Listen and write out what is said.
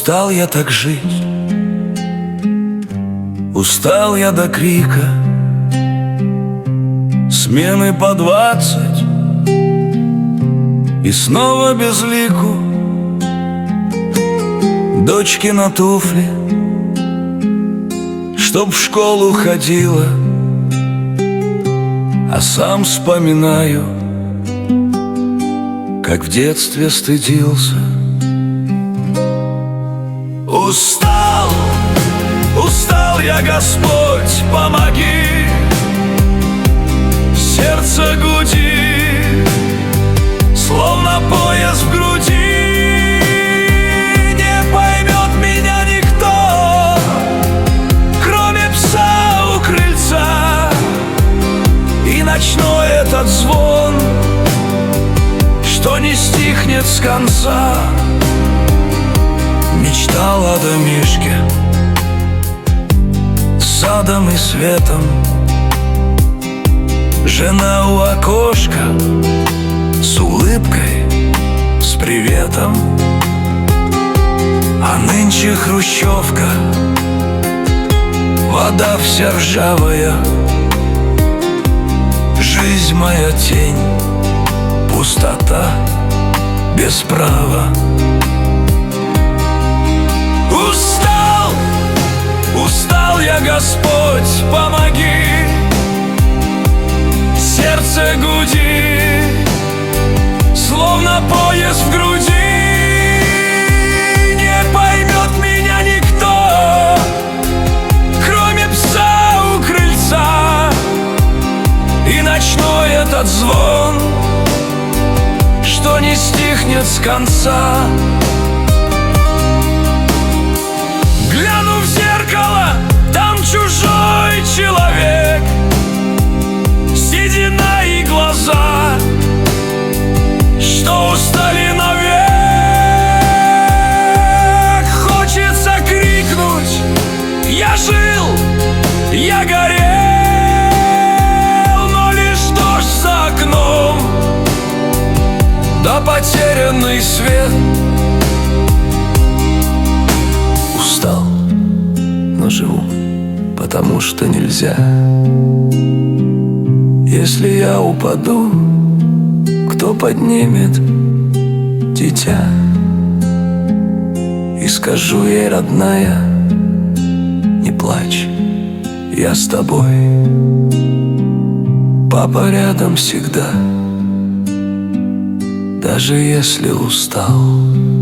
Устал я так жить, устал я до крика, смены по 20 и снова без лику. Дочки на туфли, чтоб в школу ходила, а сам вспоминаю, как в детстве стыдился. Устал, устал я, Господь, помоги. Сердце гудит, словно пояс в груди. Не поймет меня никто, кроме пса у крыльца. И ночной этот звон, что не стихнет с конца. Мечтал о домишке с садом и светом, жена у окошка с улыбкой, с приветом. А нынче хрущевка, вода вся ржавая. Жизнь моя тень, пустота без права. Устал, устал я, Господь, помоги. Сердце гудит, словно пояс в груди. Не поймет меня никто, кроме пса у крыльца. И ночной этот звон, что не стихнет с конца. Гляну в зеркало, там чужой человек, седина и глаза, что устали навек. Хочется крикнуть: я жил, я горел, но лишь дождь за окном, да потерянный свет. Устал, но живу, потому что нельзя. Если я упаду, кто поднимет дитя? И скажу ей: родная, не плачь, я с тобой. Папа рядом всегда, даже если устал.